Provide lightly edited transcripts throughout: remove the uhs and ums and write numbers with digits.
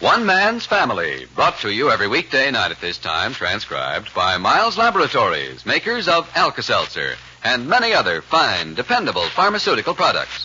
One Man's Family, brought to you every weekday night at this time, transcribed by Miles Laboratories, makers of Alka-Seltzer, and many other fine, dependable pharmaceutical products.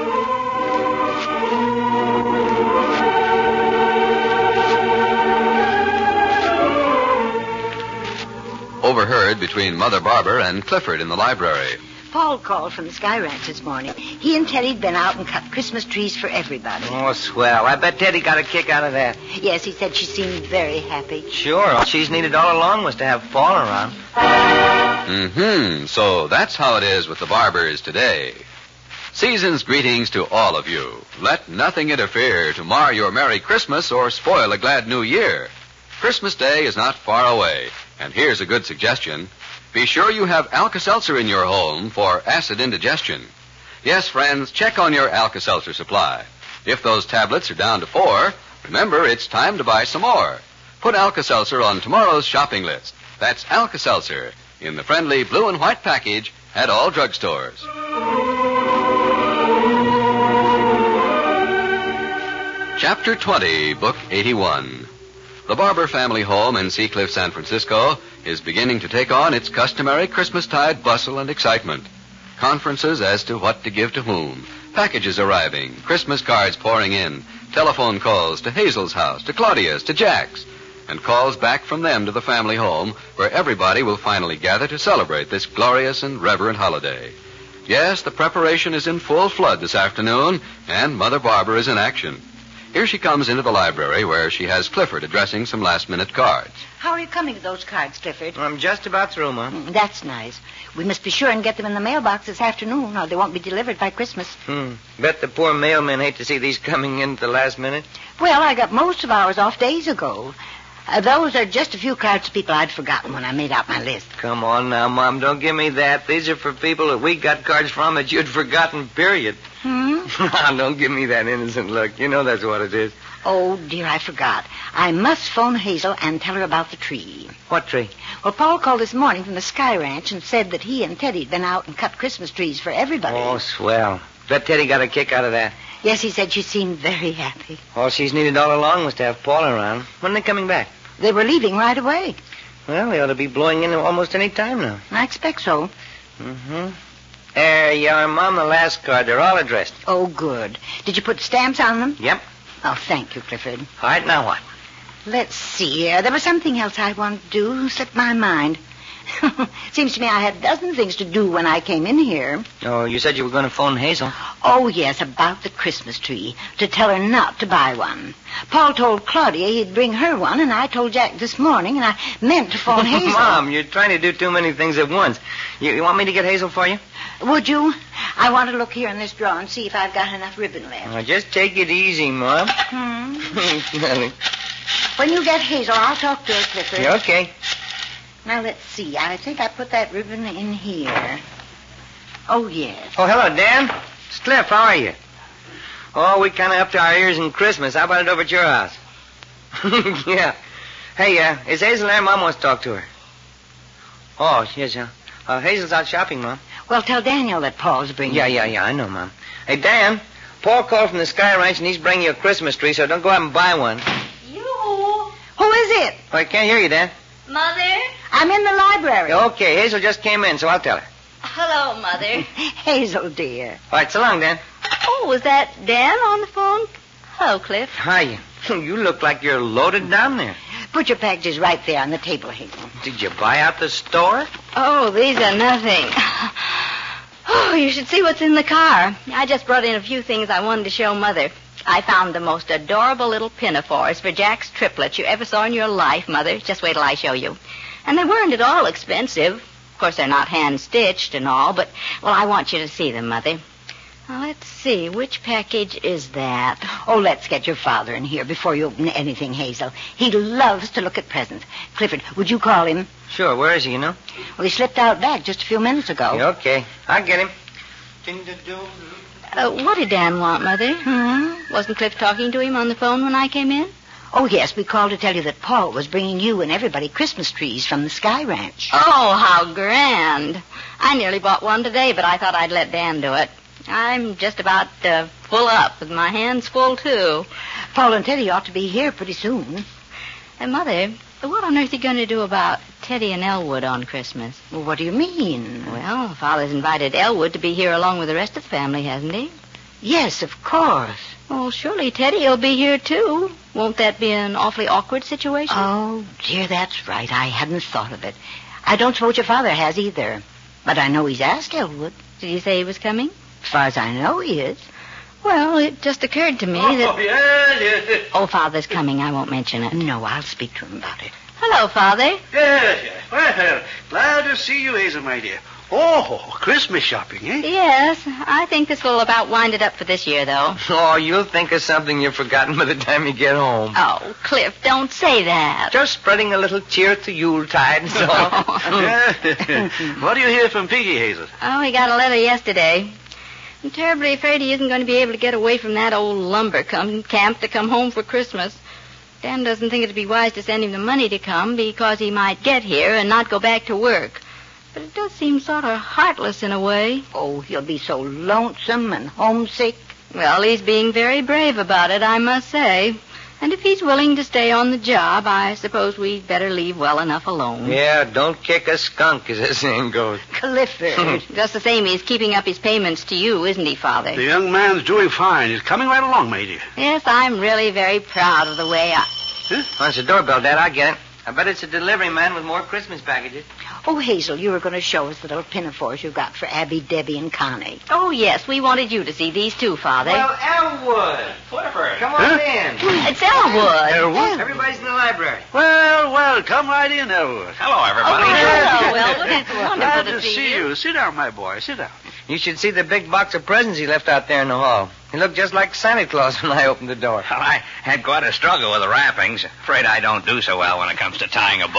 Overheard between Mother Barber and Clifford in the library. Paul called from the Sky Ranch this morning. He and Teddy'd been out and cut Christmas trees for everybody. Oh, swell. I bet Teddy got a kick out of that. Yes, he said she seemed very happy. Sure. All she's needed all along was to have Paul around. So that's how it is with the Barbers today. Season's greetings to all of you. Let nothing interfere to mar your Merry Christmas or spoil a glad New Year. Christmas Day is not far away, and here's a good suggestion. Be sure you have Alka-Seltzer in your home for acid indigestion. Yes, friends, check on your Alka-Seltzer supply. If those tablets are down to 4, remember it's time to buy some more. Put Alka-Seltzer on tomorrow's shopping list. That's Alka-Seltzer in the friendly blue and white package at all drugstores. Chapter 20, Book 81. The Barber family home in Seacliff, San Francisco, is beginning to take on its customary Christmastide bustle and excitement. Conferences as to what to give to whom, packages arriving, Christmas cards pouring in, telephone calls to Hazel's house, to Claudia's, to Jack's, and calls back from them to the family home where everybody will finally gather to celebrate this glorious and reverent holiday. Yes, the preparation is in full flood this afternoon, and Mother Barber is in action. Here she comes into the library where she has Clifford addressing some last-minute cards. How are you coming to those cards, Clifford? I'm just about through, Mom. That's nice. We must be sure and get them in the mailbox this afternoon, or they won't be delivered by Christmas. Bet the poor mailmen hate to see these coming in at the last minute. Well, I got most of ours off days ago. Those are just a few cards to people I'd forgotten when I made out my list. Come on now, Mom. Don't give me that. These are for people that we got cards from that you'd forgotten, period. Don't give me that innocent look. You know that's what it is. Oh, dear, I forgot. I must phone Hazel and tell her about the tree. What tree? Well, Paul called this morning from the Sky Ranch and said that he and Teddy'd been out and cut Christmas trees for everybody. Oh, swell. Bet Teddy got a kick out of that. Yes, he said she seemed very happy. All she's needed all along was to have Paul around. When are they coming back? They were leaving right away. Well, they ought to be blowing in almost any time now. I expect so. There you are, Mom, the last card. They're all addressed. Oh, good. Did you put stamps on them? Yep. Oh, thank you, Clifford. All right, now what? Let's see. There was something else I wanted to do. Slipped my mind. Seems to me I had a dozen things to do when I came in here. Oh, you said you were going to phone Hazel. Oh, yes, about the Christmas tree. To tell her not to buy one. Paul told Claudia he'd bring her one, and I told Jack this morning, and I meant to phone Hazel. Mom, you're trying to do too many things at once. You want me to get Hazel for you? Would you? I want to look here in this drawer and see if I've got enough ribbon left. Oh, just take it easy, Mom. When you get Hazel, I'll talk to her, Clifford. Yeah, okay. Now, let's see. I think I put that ribbon in here. Oh, yes. Oh, hello, Dan. It's Cliff. How are you? Oh, we kind of up to our ears in Christmas. How about it over at your house? Yeah. Hey, is Hazel there? Mom wants to talk to her. Oh, yes, Hazel's out shopping, Mom. Well, tell Daniel that Paul's bringing Yeah, I know, Mom. Hey, Dan, Paul called from the Sky Ranch, and he's bringing you a Christmas tree, so don't go out and buy one. You? Who is it? Oh, I can't hear you, Dan. Mother? I'm in the library. Okay, Hazel just came in, so I'll tell her. Hello, Mother. Hazel, dear. All right, so long, Dan. Oh, was that Dan on the phone? Hello, Cliff. Hi. You look like you're loaded down there. Put your packages right there on the table, Hazel. Did you buy out the store? Oh, these are nothing. Oh, you should see what's in the car. I just brought in a few things I wanted to show Mother. I found the most adorable little pinafores for Jack's triplets you ever saw in your life, Mother. Just wait till I show you. And they weren't at all expensive. Of course, they're not hand-stitched and all, but, well, I want you to see them, Mother. Now, let's see. Which package is that? Oh, let's get your father in here before you open anything, Hazel. He loves to look at presents. Clifford, would you call him? Sure. Where is he, you know? Well, he slipped out back just a few minutes ago. Yeah, okay. I'll get him. What did Dan want, Mother? Wasn't Cliff talking to him on the phone when I came in? Oh, yes, we called to tell you that Paul was bringing you and everybody Christmas trees from the Sky Ranch. Oh, how grand. I nearly bought one today, but I thought I'd let Dan do it. I'm just about full up with my hands full, too. Paul and Teddy ought to be here pretty soon. And, Mother, what on earth are you going to do about Teddy and Elwood on Christmas? Well, what do you mean? Well, Father's invited Elwood to be here along with the rest of the family, hasn't he? Yes, of course. Well, surely Teddy will be here, too. Won't that be an awfully awkward situation? Oh, dear, that's right. I hadn't thought of it. I don't suppose your father has either. But I know he's asked Elwood. Did he say he was coming? As far as I know, he is. Well, it just occurred to me that... Yes. Oh, Father's coming. I won't mention it. No, I'll speak to him about it. Hello, Father. Yes. Well, glad to see you, Hazel, my dear. Oh, Christmas shopping, eh? Yes, I think this will about wind it up for this year, though. Oh, you'll think of something you've forgotten by the time you get home. Oh, Cliff, don't say that. Just spreading a little cheer to Yuletide, so. What do you hear from Piggy, Hazel? Oh, he got a letter yesterday. I'm terribly afraid he isn't going to be able to get away from that old lumber camp to come home for Christmas. Dan doesn't think it'd be wise to send him the money to come because he might get here and not go back to work. But it does seem sort of heartless in a way. Oh, he'll be so lonesome and homesick. Well, he's being very brave about it, I must say. And if he's willing to stay on the job, I suppose we'd better leave well enough alone. Yeah, don't kick a skunk, as the saying goes. Clifford. Just the same, he's keeping up his payments to you, isn't he, Father? The young man's doing fine. He's coming right along, my dear. Yes, I'm really very proud of the way I... Oh, it's a doorbell, Dad. I'll get it. I bet it's a delivery man with more Christmas packages. Oh, Hazel, you were going to show us the little pinafores you got for Abby, Debbie, and Connie. Oh, yes, we wanted you to see these too, Father. Well, Elwood. Clifford. Come on in. It's Elwood. Elwood? Everybody's in the library. Well, come right in, Elwood. Hello, everybody. Hello, Elwood. It's wonderful Glad to to see you. Sit down, my boy. Sit down. You should see the big box of presents he left out there in the hall. He looked just like Santa Claus when I opened the door. Well, I had quite a struggle with the wrappings. Afraid I don't do so well when it comes to tying a bow.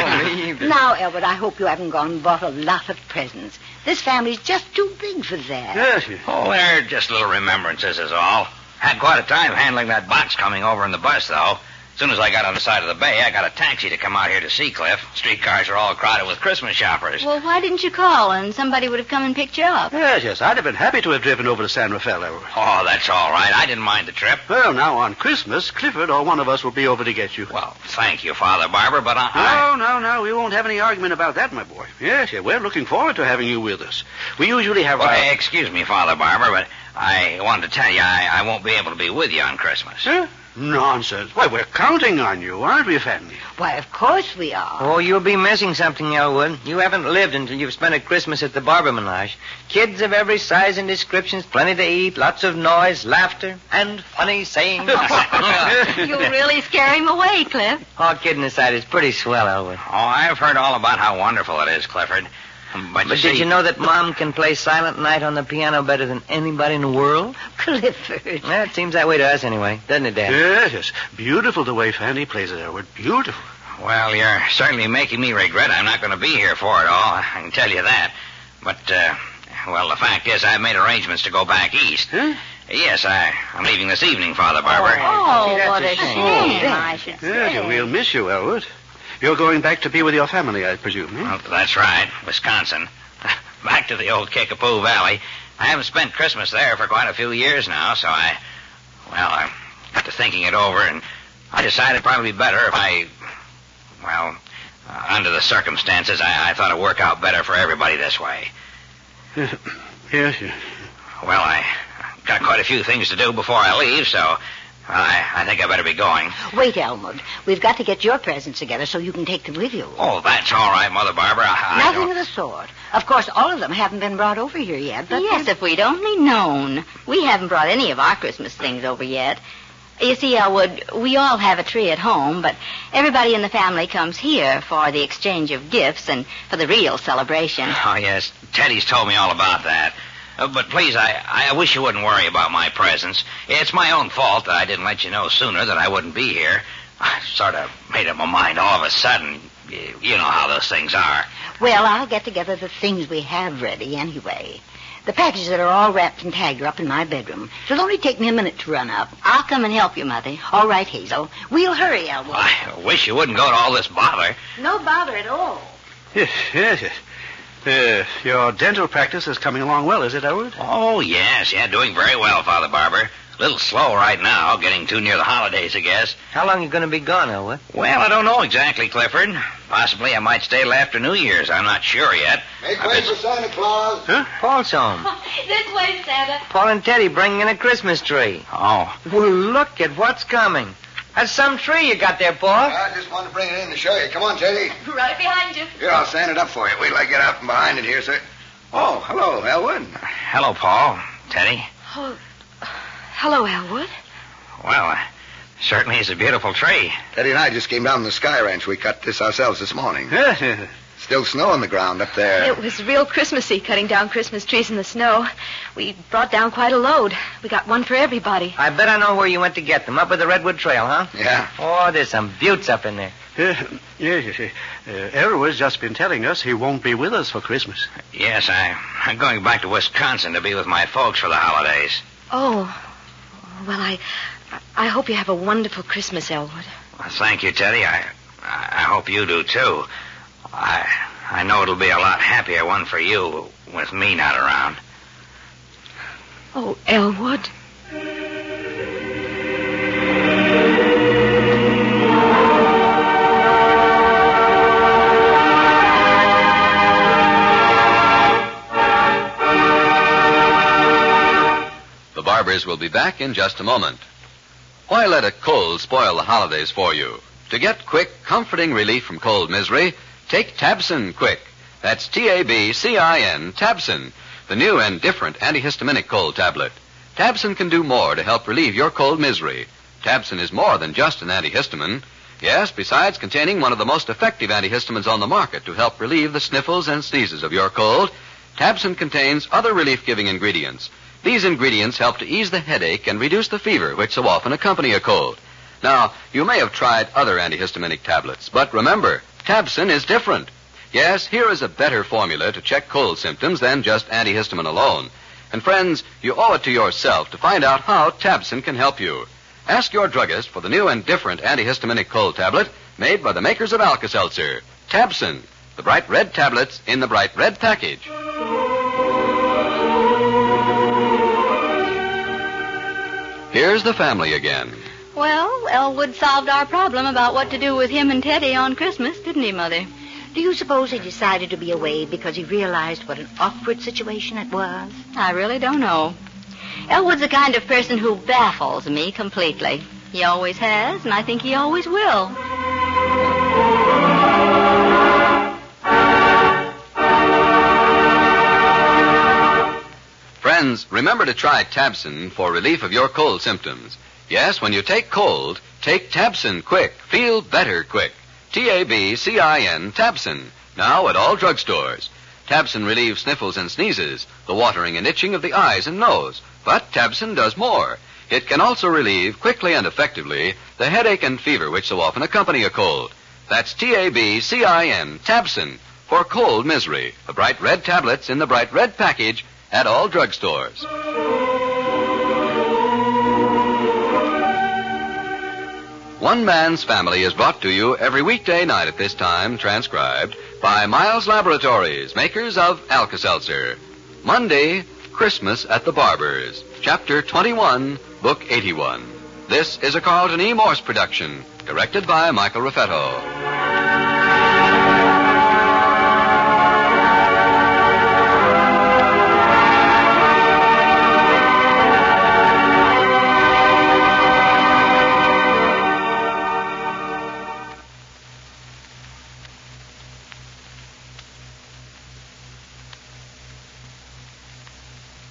Now, Elwood, I hope you haven't gone and bought a lot of presents. This family's just too big for that. Yes. Oh, they're just little remembrances is all. Had quite a time handling that box coming over in the bus, though. As soon as I got on the side of the bay, I got a taxi to come out here to Seacliff. Streetcars are all crowded with Christmas shoppers. Well, why didn't you call and somebody would have come and picked you up? Yes. I'd have been happy to have driven over to San Rafael, Elwood. Oh, that's all right. I didn't mind the trip. Well, now, on Christmas, Clifford or one of us will be over to get you. Well, thank you, Father Barber, but I... No. We won't have any argument about that, my boy. Yes, we're looking forward to having you with us. We usually have Well, excuse me, Father Barber, but I wanted to tell you I won't be able to be with you on Christmas. Huh? Nonsense. Why, we're counting on you, aren't we, Fanny? Why, of course we are. Oh, you'll be missing something, Elwood. You haven't lived until you've spent a Christmas at the Barber Menage. Kids of every size and descriptions, plenty to eat, lots of noise, laughter, and funny sayings. You'll really scare him away, Cliff. All kidding aside, it's pretty swell, Elwood. Oh, I've heard all about how wonderful it is, Clifford. But Did you know that Mom can play Silent Night on the piano better than anybody in the world? Clifford. Well, it seems that way to us anyway, doesn't it, Dad? Yes. Beautiful the way Fanny plays it, Elwood. Beautiful. Well, you're certainly making me regret I'm not going to be here for it all. I can tell you that. But, well, the fact is I've made arrangements to go back east. Huh? Yes, I'm leaving this evening, Father Barber. Oh, that's what a a shame. shame, I should say. Yes, we'll miss you, Elwood. You're going back to be with your family, I presume, eh? Well, that's right, Wisconsin. Back to the old Kickapoo Valley. I haven't spent Christmas there for quite a few years now, so I got to thinking it over, and I decided it'd probably be better if under the circumstances, I thought it'd work out better for everybody this way. Yes. Well, I got quite a few things to do before I leave, so I think I better be going. Wait, Elwood. We've got to get your presents together so you can take them with you. Oh, that's all right, Mother Barbara. I Nothing don't... of the sort. Of course, all of them haven't been brought over here yet, but... Yes, if we'd only known. We haven't brought any of our Christmas things over yet. You see, Elwood, we all have a tree at home, but everybody in the family comes here for the exchange of gifts and for the real celebration. Oh, yes. Teddy's told me all about that. But please, I wish you wouldn't worry about my presence. It's my own fault that I didn't let you know sooner that I wouldn't be here. I sort of made up my mind all of a sudden. You know how those things are. Well, I'll get together the things we have ready anyway. The packages that are all wrapped and tagged are up in my bedroom. It'll only take me a minute to run up. I'll come and help you, Mother. All right, Hazel. We'll hurry, Elwood. I wish you wouldn't go to all this bother. No bother at all. Yes. Your dental practice is coming along well, is it, Elwood? Oh, yes. Yeah, doing very well, Father Barber. A little slow right now, getting too near the holidays, I guess. How long you going to be gone, Elwood? Well, I don't know exactly, Clifford. Possibly I might stay till after New Year's. I'm not sure yet. Make way for Santa Claus. Huh? Paul's home. This way, Santa. Paul and Teddy bringing in a Christmas tree. Oh. Well, look at what's coming. That's some tree you got there, Paul. I just wanted to bring it in to show you. Come on, Teddy. Right behind you. Here, I'll stand it up for you. Wait till I get out from behind it here, sir. Oh, hello, Elwood. Hello, Paul. Teddy. Oh, hello, Elwood. Well, certainly is a beautiful tree. Teddy and I just came down from the Sky Ranch. We cut this ourselves this morning. Yeah. Still snow on the ground up there. It was real Christmassy cutting down Christmas trees in the snow. We brought down quite a load. We got one for everybody. I bet I know where you went to get them. Up at the Redwood Trail, huh? Yeah. Oh, there's some buttes up in there. Yes. Elwood's just been telling us he won't be with us for Christmas. Yes, I'm going back to Wisconsin to be with my folks for the holidays. Oh, well, I hope you have a wonderful Christmas, Elwood. Well, thank you, Teddy. I hope you do, too. I know it'll be a lot happier one for you with me not around. Oh, Elwood. The Barbers will be back in just a moment. Why let a cold spoil the holidays for you? To get quick, comforting relief from cold misery, take Tabsin Quick. That's Tabcin, Tabsin, the new and different antihistaminic cold tablet. Tabsin can do more to help relieve your cold misery. Tabsin is more than just an antihistamine. Yes, besides containing one of the most effective antihistamines on the market to help relieve the sniffles and sneezes of your cold, Tabsin contains other relief-giving ingredients. These ingredients help to ease the headache and reduce the fever which so often accompany a cold. Now, you may have tried other antihistaminic tablets, but remember, Tabsin is different. Yes, here is a better formula to check cold symptoms than just antihistamine alone. And friends, you owe it to yourself to find out how Tabsin can help you. Ask your druggist for the new and different antihistaminic cold tablet made by the makers of Alka-Seltzer. Tabsin, the bright red tablets in the bright red package. Here's the family again. Well, Elwood solved our problem about what to do with him and Teddy on Christmas, didn't he, Mother? Do you suppose he decided to be away because he realized what an awkward situation it was? I really don't know. Elwood's the kind of person who baffles me completely. He always has, and I think he always will. Friends, remember to try Tabsin for relief of your cold symptoms. Yes, when you take cold, take Tabsin Quick. Feel better quick. Tabcin, Tabsin. Now at all drugstores. Tabsin relieves sniffles and sneezes, the watering and itching of the eyes and nose. But Tabsin does more. It can also relieve, quickly and effectively, the headache and fever which so often accompany a cold. That's Tabcin, Tabsin, for cold misery. The bright red tablets in the bright red package at all drugstores. One Man's Family is brought to you every weekday night at this time, transcribed by Miles Laboratories, makers of Alka-Seltzer. Monday, Christmas at the Barber's, Chapter 21, Book 81. This is a Carlton E. Morse production, directed by Michael Raffetto.